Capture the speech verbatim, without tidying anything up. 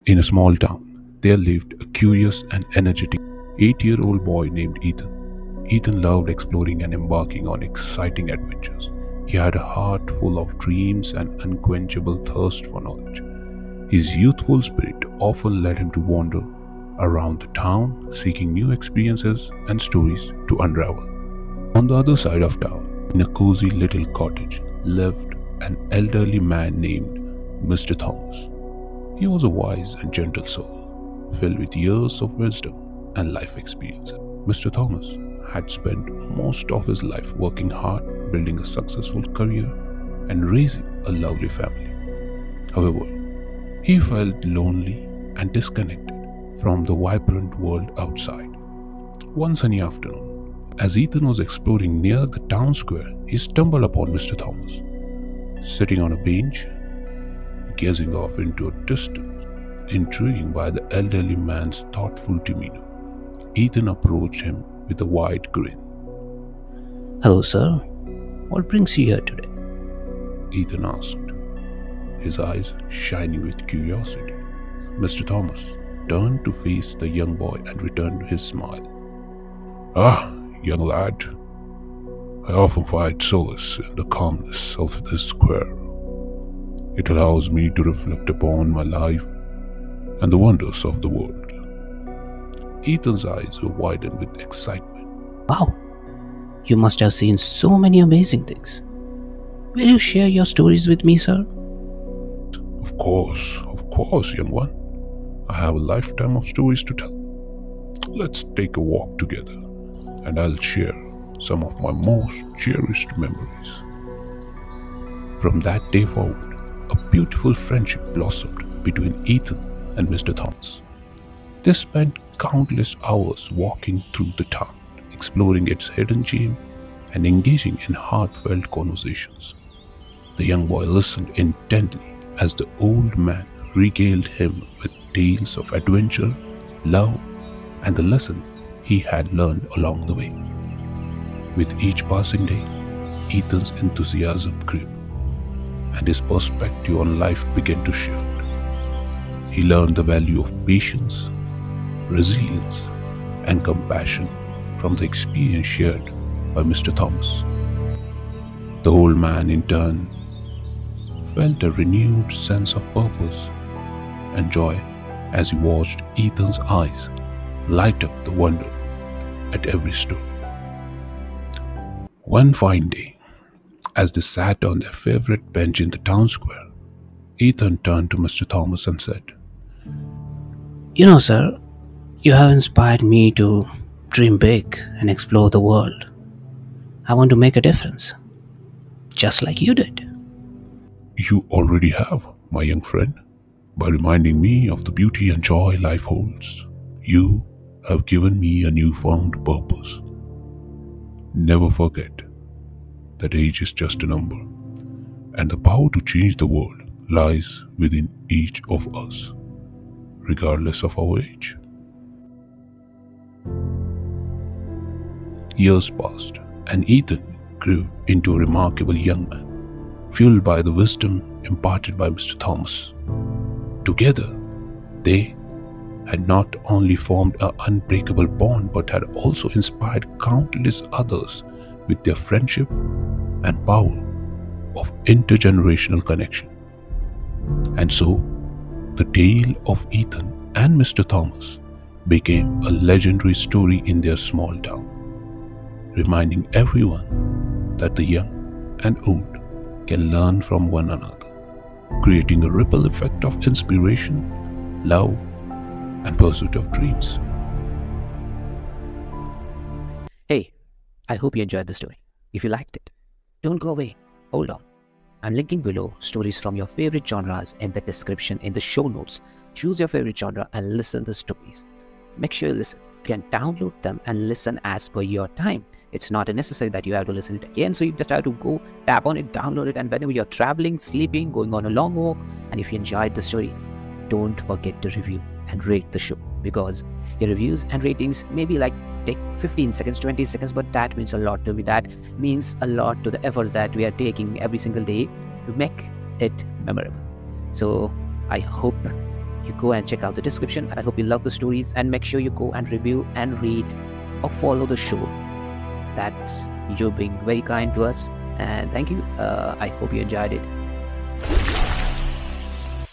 In a small town, there lived a curious and energetic eight year old boy named Ethan. Ethan loved exploring and embarking on exciting adventures. He had a heart full of dreams and unquenchable thirst for knowledge. His youthful spirit often led him to wander around the town, seeking new experiences and stories to unravel. On the other side of town, in a cozy little cottage, lived an elderly man named Mister Thomas. He was a wise and gentle soul, filled with years of wisdom and life experience. Mister Thomas had spent most of his life working hard, building a successful career, and raising a lovely family. However, he felt lonely and disconnected from the vibrant world outside. One sunny afternoon, as Ethan was exploring near the town square, he stumbled upon Mister Thomas, sitting on a bench, gazing off into a distance. Intrigued by the elderly man's thoughtful demeanor, Ethan approached him with a wide grin. Hello, sir. What brings you here today? Ethan asked, his eyes shining with curiosity. Mister Thomas turned to face the young boy and returned his smile. Ah, young lad, I often find solace in the calmness of this square. It allows me to reflect upon my life and the wonders of the world. Ethan's eyes were widened with excitement. Wow, you must have seen so many amazing things. Will you share your stories with me, sir? Of course, of course, young one. I have a lifetime of stories to tell. Let's take a walk together, and I'll share some of my most cherished memories. From that day forward, a beautiful friendship blossomed between Ethan and Mister Thomas. They spent countless hours walking through the town, exploring its hidden gem and engaging in heartfelt conversations. The young boy listened intently as the old man regaled him with tales of adventure, love, and the lessons he had learned along the way. With each passing day, Ethan's enthusiasm grew, and his perspective on life began to shift. He learned the value of patience, resilience, and compassion from the experience shared by Mister Thomas. The old man, in turn, felt a renewed sense of purpose and joy as he watched Ethan's eyes light up the wonder at every story. One fine day, as they sat on their favorite bench in the town square, Ethan turned to Mister Thomas and said, You know, sir, you have inspired me to dream big and explore the world. I want to make a difference, just like you did. You already have, my young friend, by reminding me of the beauty and joy life holds. You have given me a newfound purpose. Never forget that age is just a number, and the power to change the world lies within each of us, regardless of our age. Years passed, and Ethan grew into a remarkable young man, fueled by the wisdom imparted by Mister Thomas. Together, they had not only formed an unbreakable bond but had also inspired countless others with their friendship and power of intergenerational connection. And so, the tale of Ethan and Mister Thomas became a legendary story in their small town, reminding everyone that the young and old can learn from one another, creating a ripple effect of inspiration, love, and pursuit of dreams. Hey, I hope you enjoyed the story. If you liked it, don't go away. Hold on. I'm linking below stories from your favorite genres in the description in the show notes. Choose your favorite genre and listen to stories. Make sure you listen. You can download them and listen as per your time. It's not necessary that you have to listen it again, so you just have to go tap on it, download it, and whenever you're traveling, sleeping, going on a long walk, and if you enjoyed the story, don't forget to review and rate the show, because your reviews and ratings may be like take fifteen seconds, twenty seconds, but that means a lot to me. That means a lot to the efforts that we are taking every single day to make it memorable. So I hope you go and check out the description. I hope you love the stories, and make sure you go and review and read or follow the show. That's you being very kind to us, and thank you. Uh, I hope you enjoyed it.